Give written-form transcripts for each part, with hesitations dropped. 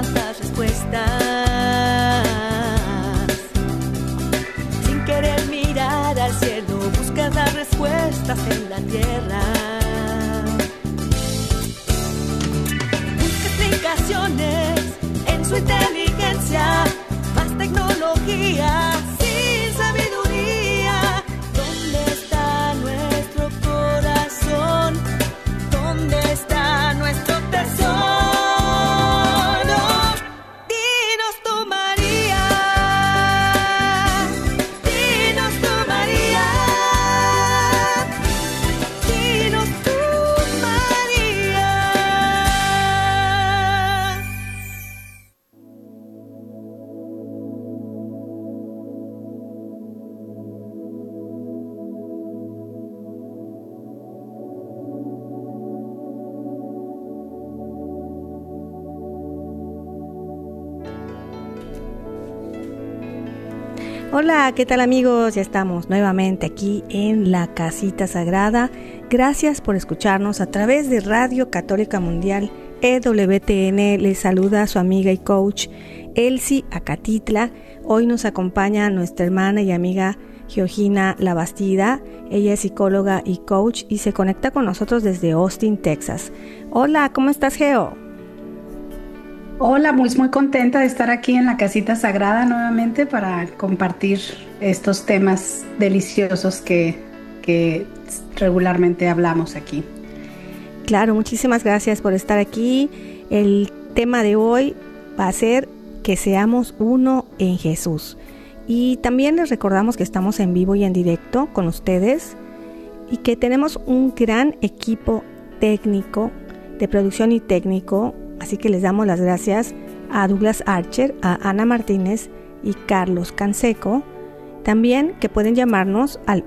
las respuestas. Sin querer mirar al cielo, buscas las respuestas en la tierra. Busca explicaciones en su inteligencia, más tecnología sin sabiduría. ¿Dónde está nuestro corazón? ¿Dónde está nuestro tesoro? Dinos tú, María. Dinos tú, María. Dinos tú, María. Hola, ¿qué tal amigos? Ya estamos nuevamente aquí en la Casita Sagrada. Gracias por escucharnos a través de Radio Católica Mundial EWTN. Les saluda su amiga y coach Elsie Acatitla. Hoy nos acompaña nuestra hermana y amiga Georgina Labastida. Ella es psicóloga y coach y se conecta con nosotros desde Austin, Texas. Hola, ¿cómo estás, Geo? Hola, muy contenta de estar aquí en la Casita Sagrada nuevamente para compartir estos temas deliciosos que regularmente hablamos aquí. Claro, muchísimas gracias por estar aquí. El tema de hoy va a ser que seamos uno en Jesús. Y también les recordamos que estamos en vivo y en directo con ustedes y que tenemos un gran equipo técnico, de producción y técnico. Así que les damos las gracias a Douglas Archer, a Ana Martínez y Carlos Canseco. También que pueden llamarnos al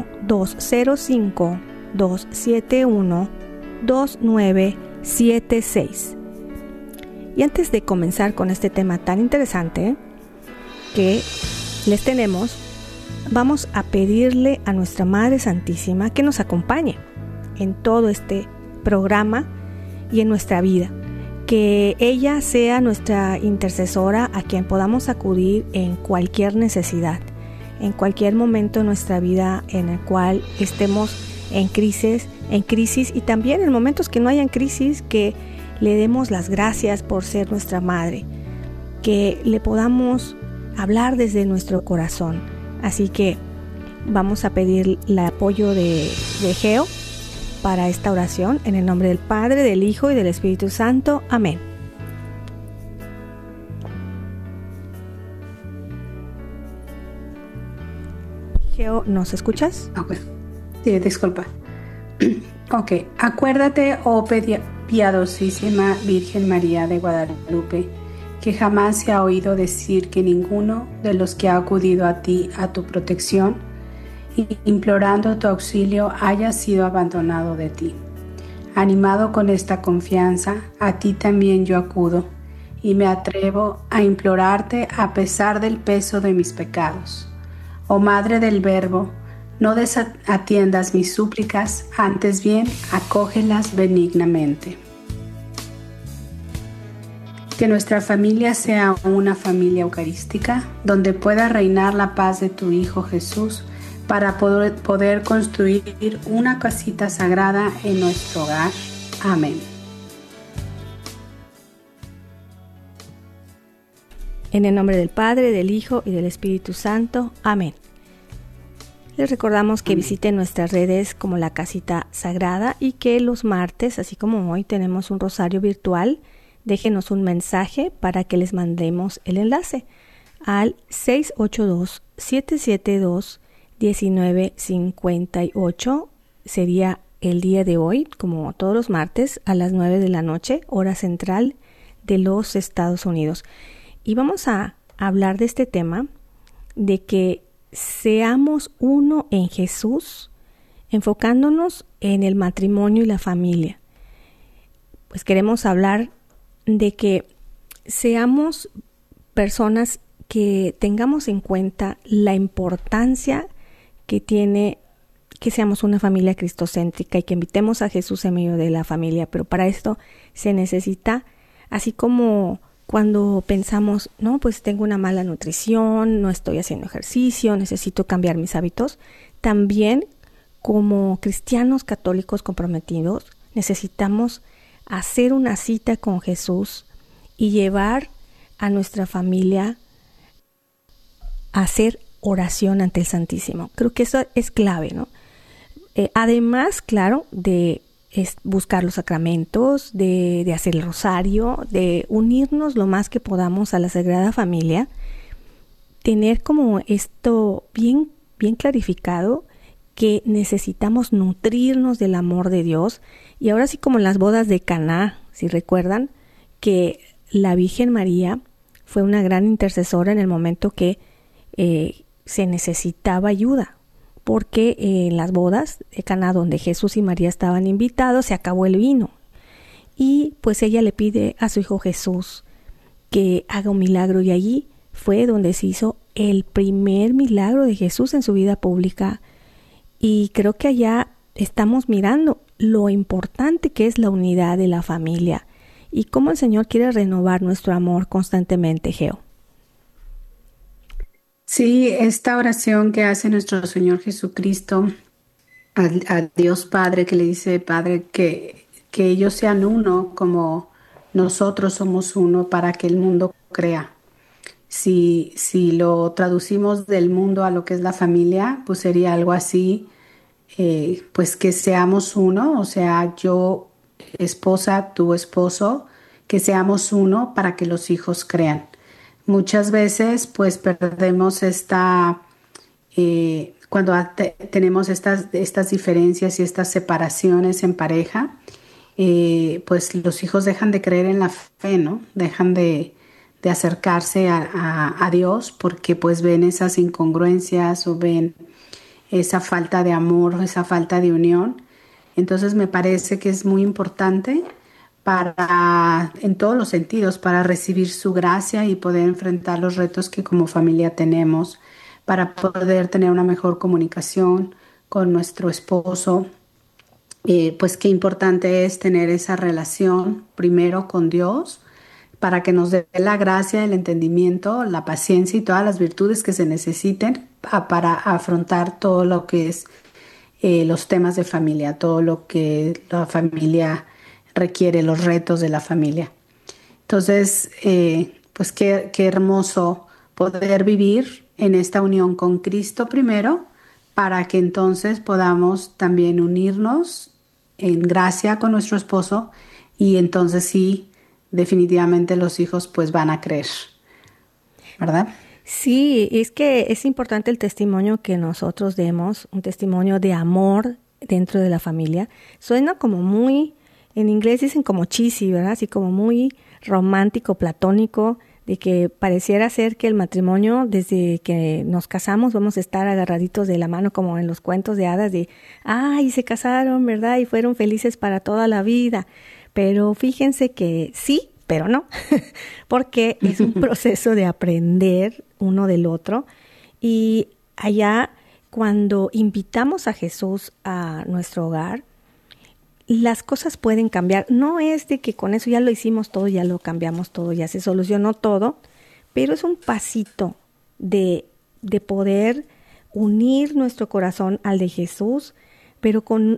1-205-271-2976. Y antes de comenzar con este tema tan interesante que les tenemos, vamos a pedirle a nuestra Madre Santísima que nos acompañe en todo este programa y en nuestra vida. Que ella sea nuestra intercesora a quien podamos acudir en cualquier necesidad, en cualquier momento de nuestra vida en el cual estemos en crisis y también en momentos que no hayan crisis, que le demos las gracias por ser nuestra madre, que le podamos hablar desde nuestro corazón. Así que vamos a pedir el apoyo de Geo para esta oración, en el nombre del Padre, del Hijo y del Espíritu Santo. Amén. Geo, ¿nos escuchas? Okay. Sí, disculpa. Ok. Acuérdate, oh piadosísima Virgen María de Guadalupe, que jamás se ha oído decir que ninguno de los que ha acudido a ti, a tu protección, implorando tu auxilio, haya sido abandonado de ti. Animado con esta confianza, a ti también yo acudo y me atrevo a implorarte a pesar del peso de mis pecados. Oh Madre del Verbo, no desatiendas mis súplicas, antes bien acógelas benignamente. Que nuestra familia sea una familia eucarística, donde pueda reinar la paz de tu Hijo Jesús, para poder construir una casita sagrada en nuestro hogar. Amén. En el nombre del Padre, del Hijo y del Espíritu Santo. Amén. Les recordamos que visiten nuestras redes como la Casita Sagrada y que los martes, así como hoy, tenemos un rosario virtual. Déjenos un mensaje para que les mandemos el enlace al 682-772-1958. Sería el día de hoy, como todos los martes, a las 9 de la noche, hora central de los Estados Unidos. Y vamos a hablar de este tema, de que seamos uno en Jesús, enfocándonos en el matrimonio y la familia. Pues queremos hablar de que seamos personas que tengamos en cuenta la importancia que tiene que seamos una familia cristocéntrica y que invitemos a Jesús en medio de la familia. Pero para esto se necesita, así como cuando pensamos, no, pues tengo una mala nutrición, no estoy haciendo ejercicio, necesito cambiar mis hábitos, también como cristianos católicos comprometidos necesitamos hacer una cita con Jesús y llevar a nuestra familia a hacer oración ante el Santísimo. Creo que eso es clave, ¿no? Además, claro, de buscar los sacramentos, de hacer el rosario, de unirnos lo más que podamos a la Sagrada Familia, tener como esto bien clarificado, que necesitamos nutrirnos del amor de Dios. Y ahora sí, como en las bodas de Caná, si recuerdan, que la Virgen María fue una gran intercesora en el momento que se necesitaba ayuda, porque en las bodas de Caná, donde Jesús y María estaban invitados, se acabó el vino. Y pues ella le pide a su hijo Jesús que haga un milagro, y allí fue donde se hizo el primer milagro de Jesús en su vida pública. Y creo que allá estamos mirando lo importante que es la unidad de la familia y cómo el Señor quiere renovar nuestro amor constantemente, Geo. Sí, esta oración que hace nuestro Señor Jesucristo a Dios Padre, que le dice, Padre, que ellos sean uno como nosotros somos uno, para que el mundo crea. Si lo traducimos del mundo a lo que es la familia, pues sería algo así, pues que seamos uno, o sea, yo esposa, tu esposo, que seamos uno para que los hijos crean. Muchas veces pues perdemos cuando tenemos estas diferencias y estas separaciones en pareja, pues los hijos dejan de creer en la fe, ¿no? Dejan de acercarse a Dios, porque pues ven esas incongruencias o ven esa falta de amor, esa falta de unión. Entonces me parece que es muy importante en todos los sentidos, para recibir su gracia y poder enfrentar los retos que como familia tenemos, para poder tener una mejor comunicación con nuestro esposo. Pues qué importante es tener esa relación primero con Dios, para que nos dé la gracia, el entendimiento, la paciencia y todas las virtudes que se necesiten para afrontar todo lo que es los temas de familia, todo lo que la familia requiere, los retos de la familia. Entonces, pues qué hermoso poder vivir en esta unión con Cristo primero, para que entonces podamos también unirnos en gracia con nuestro esposo, y entonces sí, definitivamente los hijos pues van a creer, ¿verdad? Sí, es que es importante el testimonio que nosotros demos, un testimonio de amor dentro de la familia. Suena como muy, en inglés dicen como cheesy, ¿verdad? Así como muy romántico, platónico, de que pareciera ser que el matrimonio, desde que nos casamos, vamos a estar agarraditos de la mano como en los cuentos de hadas de, ay, se casaron, ¿verdad? Y fueron felices para toda la vida. Pero fíjense que sí, pero no, porque es un proceso de aprender uno del otro. Y allá, cuando invitamos a Jesús a nuestro hogar, las cosas pueden cambiar. No es de que con eso ya lo hicimos todo, ya lo cambiamos todo, ya se solucionó todo, pero es un pasito de poder unir nuestro corazón al de Jesús, pero con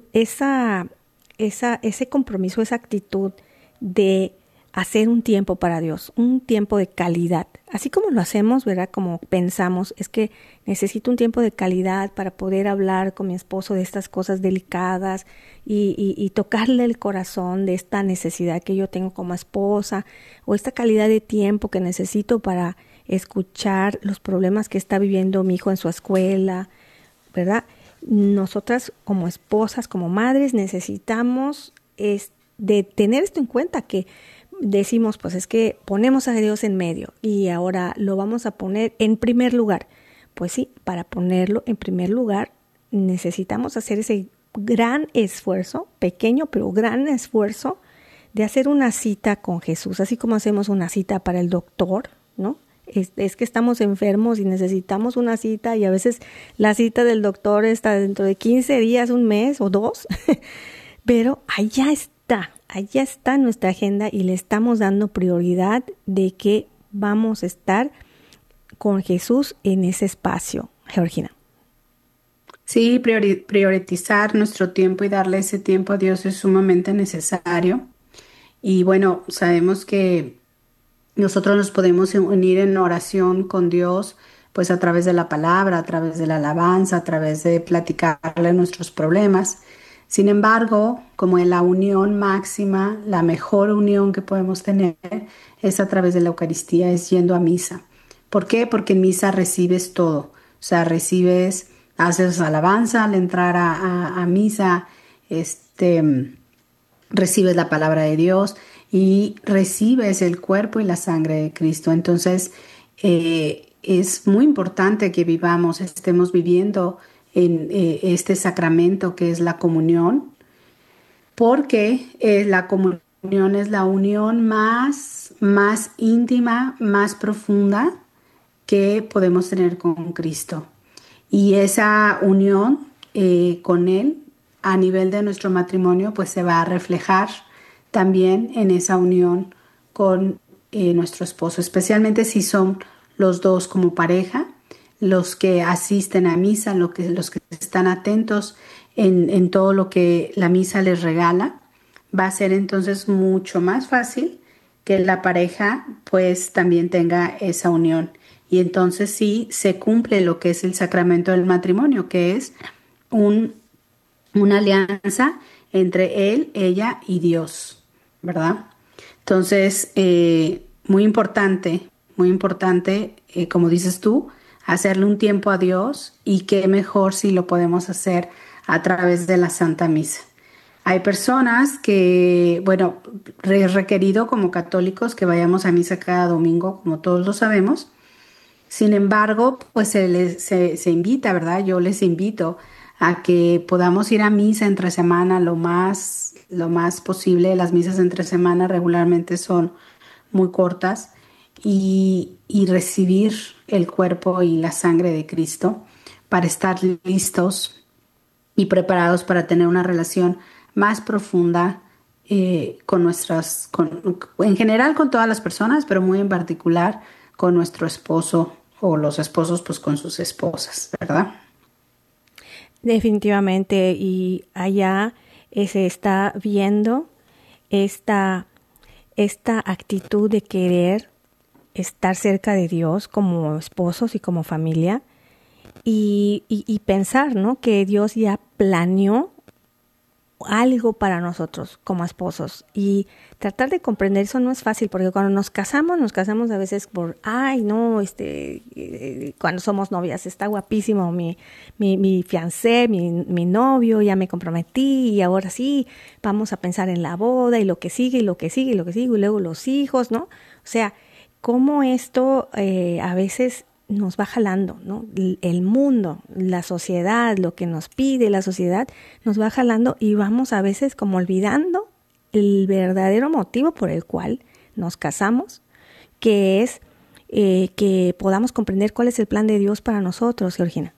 ese compromiso, esa actitud de hacer un tiempo para Dios, un tiempo de calidad. Así como lo hacemos, ¿verdad? Como pensamos, es que necesito un tiempo de calidad para poder hablar con mi esposo de estas cosas delicadas y tocarle el corazón de esta necesidad que yo tengo como esposa, o esta calidad de tiempo que necesito para escuchar los problemas que está viviendo mi hijo en su escuela, ¿verdad? Nosotras como esposas, como madres, necesitamos de tener esto en cuenta, que decimos, pues es que ponemos a Dios en medio y ahora lo vamos a poner en primer lugar. Pues sí, para ponerlo en primer lugar necesitamos hacer ese gran esfuerzo, pequeño pero gran esfuerzo, de hacer una cita con Jesús, así como hacemos una cita para el doctor, ¿no? Es que estamos enfermos y necesitamos una cita, y a veces la cita del doctor está dentro de 15 días, un mes o 2, pero allá está allá está nuestra agenda y le estamos dando prioridad de que vamos a estar con Jesús en ese espacio, Georgina. Sí, priorizar nuestro tiempo y darle ese tiempo a Dios es sumamente necesario. Y bueno, sabemos que nosotros nos podemos unir en oración con Dios, pues a través de la palabra, a través de la alabanza, a través de platicarle nuestros problemas. Sin embargo, como en la unión máxima, la mejor unión que podemos tener es a través de la Eucaristía, es yendo a misa. ¿Por qué? Porque en misa recibes todo. O sea, haces alabanza al entrar a misa, recibes la palabra de Dios y recibes el cuerpo y la sangre de Cristo. Entonces, es muy importante que estemos viviendo en este sacramento que es la comunión, porque la comunión es la unión más íntima, más profunda que podemos tener con Cristo. Y esa unión con Él a nivel de nuestro matrimonio pues se va a reflejar también en esa unión con nuestro esposo, especialmente si son los dos como pareja, los que asisten a misa, los que están atentos en todo lo que la misa les regala. Va a ser entonces mucho más fácil que la pareja pues también tenga esa unión. Y entonces sí se cumple lo que es el sacramento del matrimonio, que es una alianza entre él, ella y Dios, ¿verdad? Entonces, muy importante, como dices tú, hacerle un tiempo a Dios, y qué mejor si lo podemos hacer a través de la Santa Misa. Hay personas que, bueno, es requerido como católicos que vayamos a misa cada domingo, como todos lo sabemos. Sin embargo, pues se invita, ¿verdad? Yo les invito a que podamos ir a misa entre semana lo más posible. Las misas entre semana regularmente son muy cortas, y recibir el cuerpo y la sangre de Cristo para estar listos y preparados para tener una relación más profunda en general con todas las personas, pero muy en particular con nuestro esposo, o los esposos pues con sus esposas, ¿verdad? Definitivamente, y allá se está viendo esta actitud de querer estar cerca de Dios como esposos y como familia, y pensar, ¿no?, que Dios ya planeó algo para nosotros como esposos, y tratar de comprender eso no es fácil, porque cuando nos casamos a veces por, ay, no, cuando somos novias, está guapísimo mi fiancé, mi novio, ya me comprometí, y ahora sí, vamos a pensar en la boda, y lo que sigue, y lo que sigue, y lo que sigue, y luego los hijos, ¿no? O sea, cómo esto a veces nos va jalando, ¿no? El mundo, la sociedad, lo que nos pide la sociedad, nos va jalando, y vamos a veces como olvidando el verdadero motivo por el cual nos casamos, que es que podamos comprender cuál es el plan de Dios para nosotros, Georgina.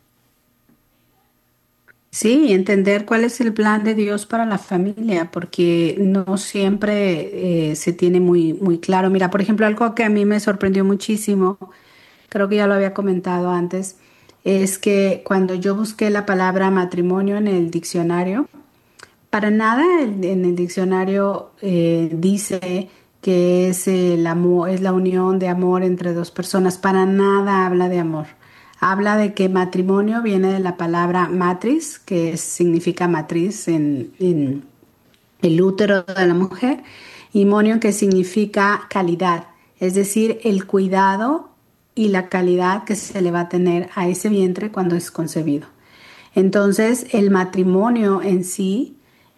Sí, entender cuál es el plan de Dios para la familia, porque no siempre se tiene muy, muy claro. Mira, por ejemplo, algo que a mí me sorprendió muchísimo, creo que ya lo había comentado antes, es que cuando yo busqué la palabra matrimonio en el diccionario, para nada en el diccionario dice que es el amor, es la unión de amor entre dos personas. Para nada habla de amor. Habla de que matrimonio viene de la palabra matris, que significa matriz en el útero de la mujer, y monio, que significa calidad, es decir, el cuidado y la calidad que se le va a tener a ese vientre cuando es concebido. Entonces, el matrimonio en sí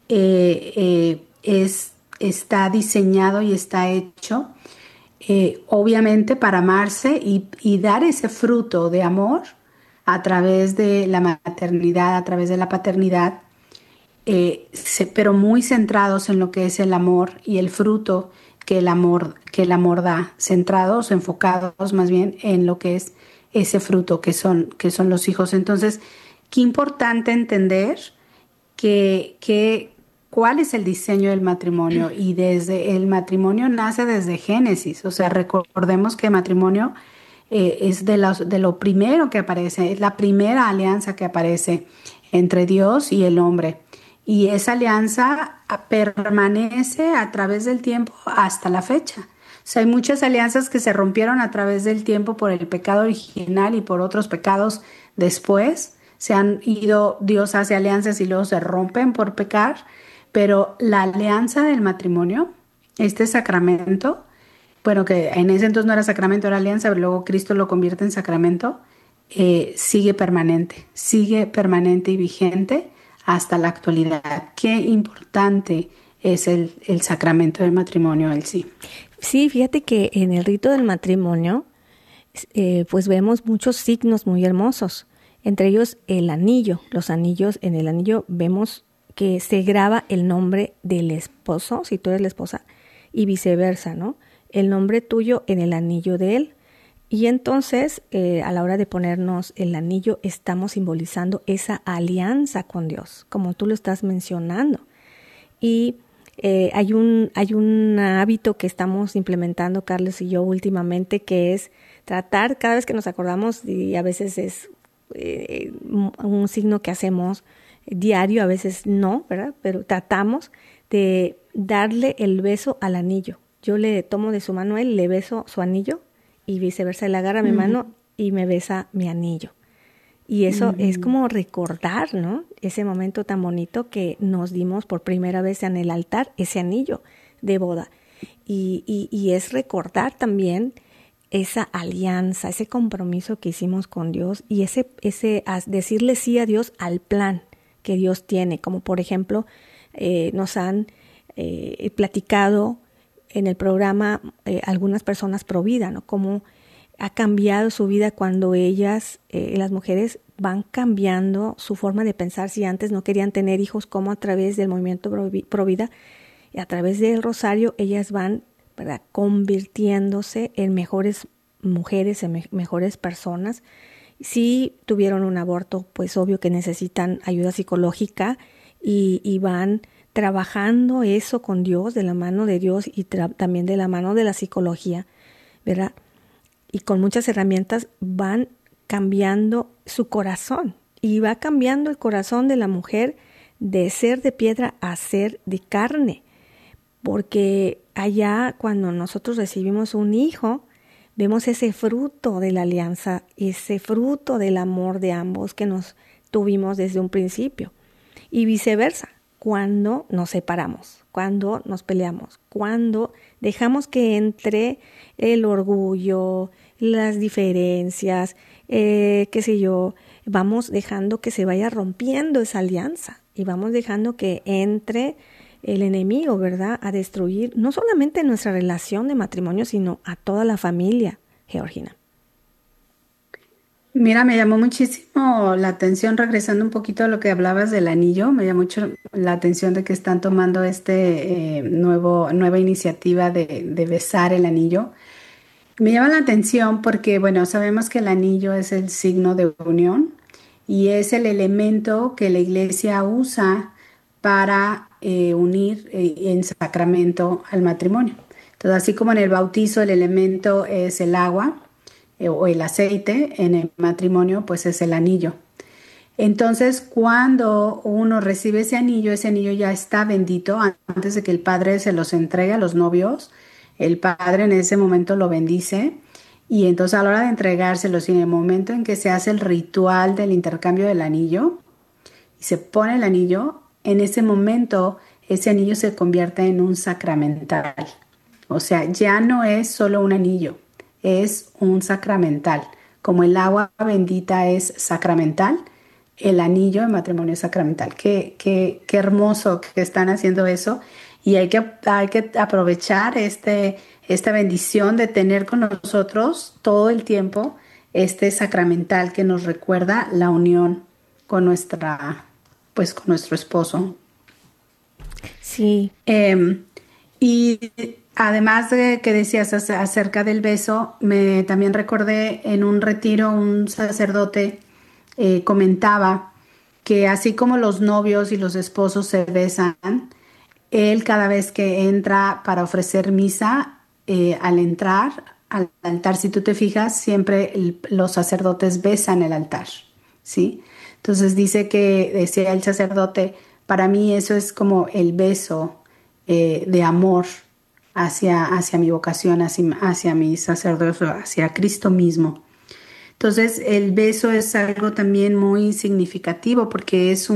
está diseñado y está hecho obviamente para amarse y dar ese fruto de amor a través de la maternidad, a través de la paternidad, pero muy centrados en lo que es el amor y el fruto que el amor da, centrados, enfocados más bien en lo que es ese fruto que son los hijos. Entonces, qué importante entender que cuál es el diseño del matrimonio. Y desde el matrimonio nace desde Génesis. O sea, recordemos que el matrimonio es de lo primero que aparece, es la primera alianza que aparece entre Dios y el hombre. Y esa alianza permanece a través del tiempo hasta la fecha. O sea, hay muchas alianzas que se rompieron a través del tiempo por el pecado original y por otros pecados después. Se han ido, Dios hace alianzas y luego se rompen por pecar. Pero la alianza del matrimonio, este sacramento, bueno, que en ese entonces no era sacramento, era alianza, pero luego Cristo lo convierte en sacramento, sigue permanente y vigente hasta la actualidad. Qué importante es el sacramento del matrimonio en sí. Sí, fíjate que en el rito del matrimonio, pues vemos muchos signos muy hermosos, entre ellos el anillo. Los anillos, en el anillo vemos que se graba el nombre del esposo, si tú eres la esposa, y viceversa, ¿no? El nombre tuyo en el anillo de él. Y entonces, a la hora de ponernos el anillo, estamos simbolizando esa alianza con Dios, como tú lo estás mencionando. Y hay un hábito que estamos implementando, Carlos y yo, últimamente, que es tratar, cada vez que nos acordamos, y a veces es un signo que hacemos diario, a veces no, ¿verdad? Pero tratamos de darle el beso al anillo. Yo le tomo de su mano a él, le beso su anillo y viceversa. Él agarra mi mano y me besa mi anillo. Y eso es como recordar, ¿no? Ese momento tan bonito que nos dimos por primera vez en el altar, ese anillo de boda. Y es recordar también esa alianza, ese compromiso que hicimos con Dios y ese decirle sí a Dios al plan que Dios tiene. Como por ejemplo, nos han platicado en el programa algunas personas pro vida, ¿no? Cómo ha cambiado su vida cuando ellas, las mujeres, van cambiando su forma de pensar. Si antes no querían tener hijos, como a través del movimiento pro vida y a través del rosario, ellas van, ¿verdad?, convirtiéndose en mejores mujeres, en mejores personas. Si tuvieron un aborto, pues obvio que necesitan ayuda psicológica y van trabajando eso con Dios, de la mano de Dios y también de la mano de la psicología, ¿verdad? Y con muchas herramientas van cambiando su corazón y va cambiando el corazón de la mujer de ser de piedra a ser de carne, porque allá cuando nosotros recibimos un hijo, vemos ese fruto de la alianza, ese fruto del amor de ambos que nos tuvimos desde un principio y viceversa. Cuando nos separamos, cuando nos peleamos, cuando dejamos que entre el orgullo, las diferencias, qué sé yo, vamos dejando que se vaya rompiendo esa alianza y vamos dejando que entre el enemigo, ¿verdad?, a destruir no solamente nuestra relación de matrimonio, sino a toda la familia, Georgina. Mira, me llamó muchísimo la atención, regresando un poquito a lo que hablabas del anillo, me llamó mucho la atención de que están tomando nueva iniciativa de besar el anillo. Me llama la atención porque, bueno, sabemos que el anillo es el signo de unión y es el elemento que la iglesia usa para unir en sacramento al matrimonio. Entonces, así como en el bautizo el elemento es el agua, o el aceite, en el matrimonio pues es el anillo. Entonces cuando uno recibe ese anillo ya está bendito antes de que el padre se los entregue a los novios. El padre en ese momento lo bendice y entonces a la hora de entregárselos y en el momento en que se hace el ritual del intercambio del anillo y se pone el anillo, en ese momento ese anillo se convierte en un sacramental. O sea, ya no es solo un anillo, es un sacramental. Como el agua bendita es sacramental, el anillo de matrimonio es sacramental. Qué hermoso que están haciendo eso y hay que aprovechar esta bendición de tener con nosotros todo el tiempo este sacramental que nos recuerda la unión con con nuestro esposo. Sí. Y además de que decías acerca del beso, también recordé en un retiro un sacerdote comentaba que así como los novios y los esposos se besan, él cada vez que entra para ofrecer misa, al entrar al altar, si tú te fijas, siempre los sacerdotes besan el altar, ¿sí? Entonces dice que, decía el sacerdote, para mí eso es como el beso de amor hacia mi vocación, hacia mi sacerdocio, hacia Cristo mismo. Entonces el beso es algo también muy significativo porque es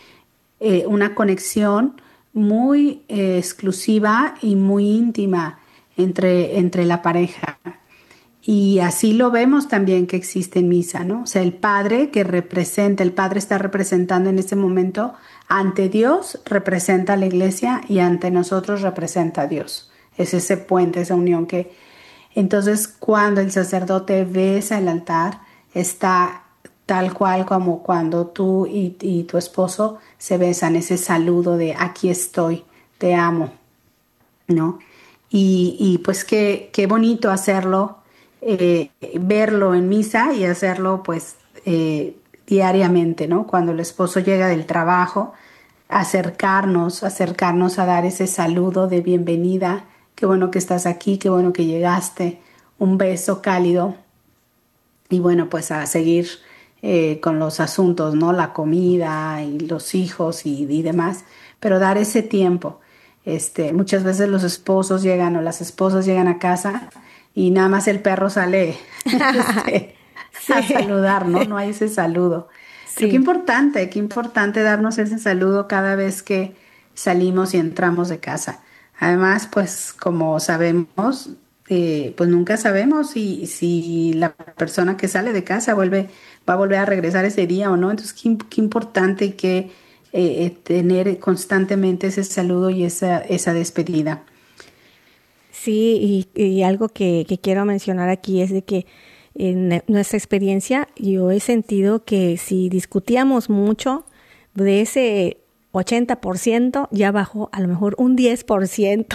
una conexión muy exclusiva y muy íntima entre la pareja. Y así lo vemos también que existe en misa, ¿no? O sea, el Padre está representando en este momento ante Dios, representa a la Iglesia y ante nosotros representa a Dios. Es ese puente, esa unión que... Entonces, cuando el sacerdote besa el altar, está tal cual como cuando tú y tu esposo se besan, ese saludo de aquí estoy, te amo, ¿no? Y pues qué bonito hacerlo, verlo en misa y hacerlo pues diariamente, ¿no? Cuando el esposo llega del trabajo, acercarnos a dar ese saludo de bienvenida, qué bueno que estás aquí, qué bueno que llegaste, un beso cálido y bueno, pues a seguir con los asuntos, ¿no? La comida y los hijos y demás, pero dar ese tiempo. Muchas veces los esposos llegan o las esposas llegan a casa y nada más el perro sale a saludar, ¿no? No hay ese saludo. Sí. Pero qué importante darnos ese saludo cada vez que salimos y entramos de casa. Además, pues como sabemos, pues nunca sabemos si la persona que sale de casa va a volver a regresar ese día o no. Entonces, qué importante que tener constantemente ese saludo y esa despedida. Sí, y algo que quiero mencionar aquí es de que en nuestra experiencia yo he sentido que si discutíamos mucho de ese 80%, ya bajó a lo mejor un 10%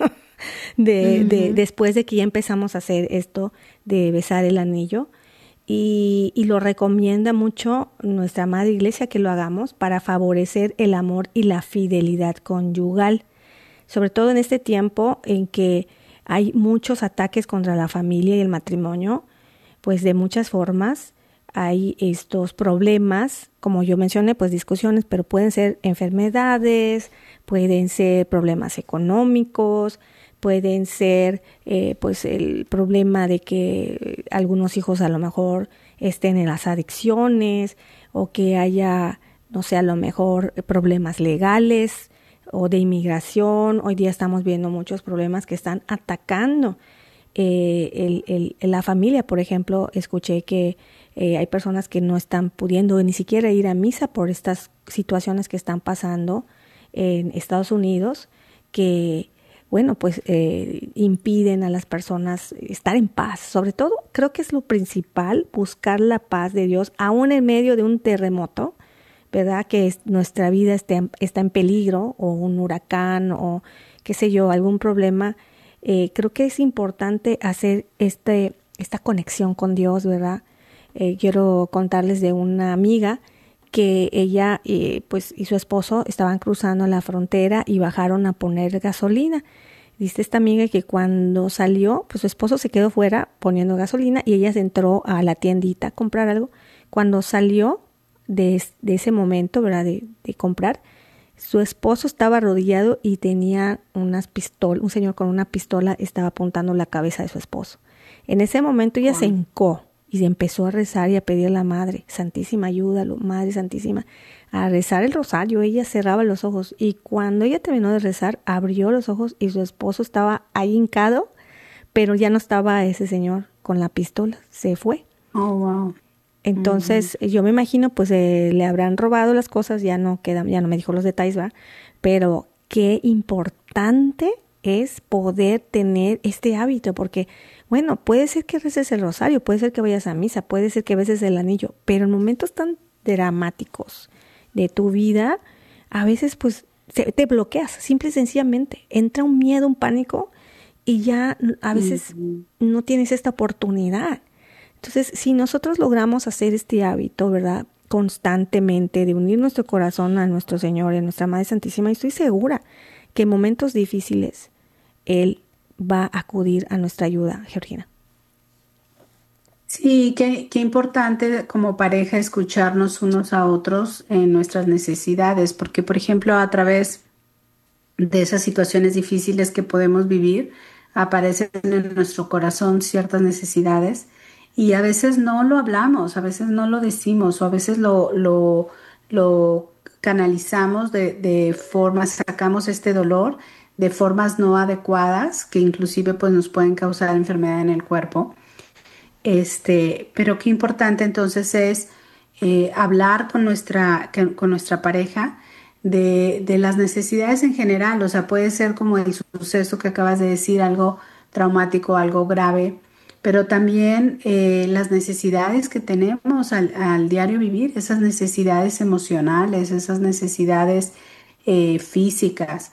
después de que ya empezamos a hacer esto de besar el anillo. Y lo recomienda mucho nuestra Madre Iglesia que lo hagamos para favorecer el amor y la fidelidad conyugal. Sobre todo en este tiempo en que hay muchos ataques contra la familia y el matrimonio, pues de muchas formas hay estos problemas, como yo mencioné, pues discusiones, pero pueden ser enfermedades, pueden ser problemas económicos, pueden ser pues el problema de que algunos hijos a lo mejor estén en las adicciones o que haya, no sé, a lo mejor problemas legales o de inmigración. Hoy día estamos viendo muchos problemas que están atacando la familia. Por ejemplo, escuché que hay personas que no están pudiendo ni siquiera ir a misa por estas situaciones que están pasando en Estados Unidos, que bueno, pues impiden a las personas estar en paz. Sobre todo, creo que es lo principal, buscar la paz de Dios, aún en medio de un terremoto, ¿verdad? Que nuestra vida está en peligro, o un huracán, o qué sé yo, algún problema. Creo que es importante hacer esta conexión con Dios, ¿verdad? Quiero contarles de una amiga que ella pues y su esposo estaban cruzando la frontera y bajaron a poner gasolina. Dice esta amiga que cuando salió, pues su esposo se quedó fuera poniendo gasolina y ella se entró a la tiendita a comprar algo. Cuando salió de ese momento, ¿verdad? De comprar, su esposo estaba arrodillado y tenía un señor con una pistola estaba apuntando la cabeza de su esposo. En ese momento ella se hincó y empezó a rezar y a pedir a la Madre Santísima, ayúdalo, Madre Santísima, a rezar el rosario. Ella cerraba los ojos y cuando ella terminó de rezar, abrió los ojos y su esposo estaba ahí hincado, pero ya no estaba ese señor con la pistola, se fue. Oh, wow. Entonces, yo me imagino, pues le habrán robado las cosas, ya no me dijo los detalles, ¿verdad? Pero qué importante es poder tener este hábito, porque bueno, puede ser que reces el rosario, puede ser que vayas a misa, puede ser que beses el anillo, pero en momentos tan dramáticos de tu vida, a veces pues te bloqueas, simple y sencillamente. Entra un miedo, un pánico y ya a veces no tienes esta oportunidad. Entonces, si nosotros logramos hacer este hábito, ¿verdad? Constantemente de unir nuestro corazón a nuestro Señor y a nuestra Madre Santísima, y estoy segura que en momentos difíciles Él va a acudir a nuestra ayuda, Georgina. Sí, qué importante como pareja escucharnos unos a otros en nuestras necesidades, porque por ejemplo a través de esas situaciones difíciles que podemos vivir, aparecen en nuestro corazón ciertas necesidades y a veces no lo hablamos, a veces no lo decimos o a veces lo canalizamos de formas, sacamos este dolor de formas no adecuadas que inclusive pues nos pueden causar enfermedad en el cuerpo. Pero qué importante entonces es hablar con nuestra pareja de las necesidades en general. O sea, puede ser como el suceso que acabas de decir, algo traumático, algo grave, pero también las necesidades que tenemos al diario vivir, esas necesidades emocionales, esas necesidades físicas.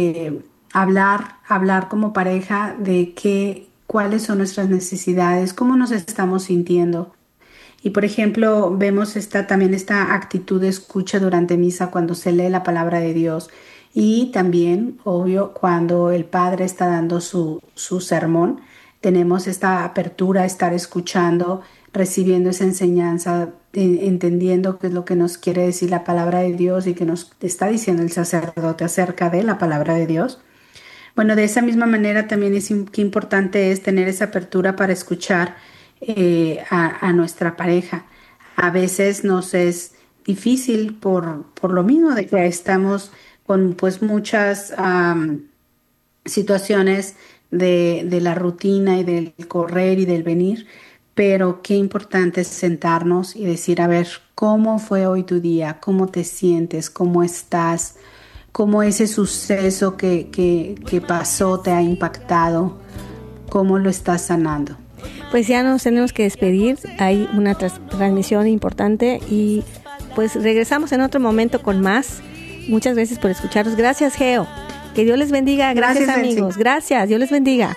Hablar como pareja de cuáles son nuestras necesidades, cómo nos estamos sintiendo. Y por ejemplo, vemos también esta actitud de escucha durante misa cuando se lee la palabra de Dios y también, obvio, cuando el Padre está dando su sermón, tenemos esta apertura a estar escuchando, recibiendo esa enseñanza, entendiendo qué es lo que nos quiere decir la palabra de Dios y que nos está diciendo el sacerdote acerca de la palabra de Dios. Bueno, de esa misma manera también qué importante es tener esa apertura para escuchar a nuestra pareja. A veces nos es difícil por lo mismo de que estamos con pues muchas situaciones de la rutina y del correr y del venir, pero qué importante es sentarnos y decir, a ver, ¿cómo fue hoy tu día? ¿Cómo te sientes? ¿Cómo estás? ¿Cómo ese suceso que pasó te ha impactado? ¿Cómo lo estás sanando? Pues ya nos tenemos que despedir. Hay una transmisión importante y pues regresamos en otro momento con más. Muchas gracias por escucharnos. Gracias, Geo. Que Dios les bendiga. Gracias amigos. Elsie. Gracias. Dios les bendiga.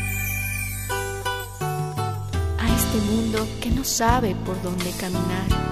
Sabe por dónde caminar.